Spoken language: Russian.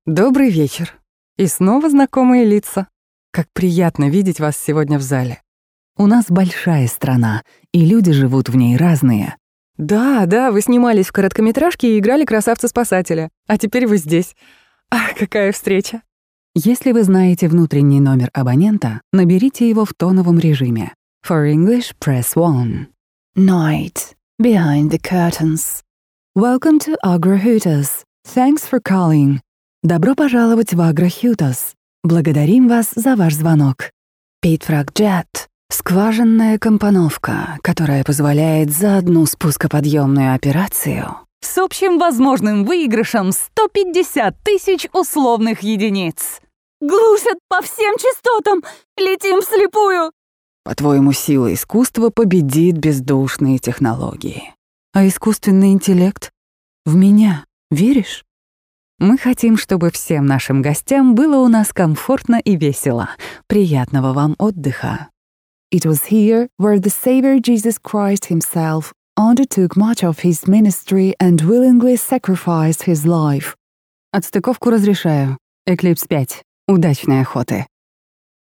Добрый вечер. И снова знакомые лица. Как приятно видеть вас сегодня в зале. У нас большая страна, и люди живут в ней разные. Да, вы снимались в короткометражке и играли красавца-спасателя. А теперь вы здесь. Ах, какая встреча. Если вы знаете внутренний номер абонента, наберите его в тоновом режиме. For English, press 1. Night. Behind the curtains. Welcome to Agra Hutas. Thanks for calling. Добро пожаловать в Агра Хьютас. Благодарим вас за ваш звонок. Питфраг Джет. Скважинная компоновка, которая позволяет за одну спускоподъемную операцию с общим возможным выигрышем 150 тысяч условных единиц. Глушат по всем частотам. Летим вслепую. По-твоему, сила искусства победит бездушные технологии. А искусственный интеллект? В меня веришь? Мы хотим, чтобы всем нашим гостям было у нас комфортно и весело. Приятного вам отдыха. It was here where the Savior Jesus Christ himself undertook much of his ministry and willingly sacrificed his life. Отстыковку разрешаю. Эклипс 5. Удачной охоты.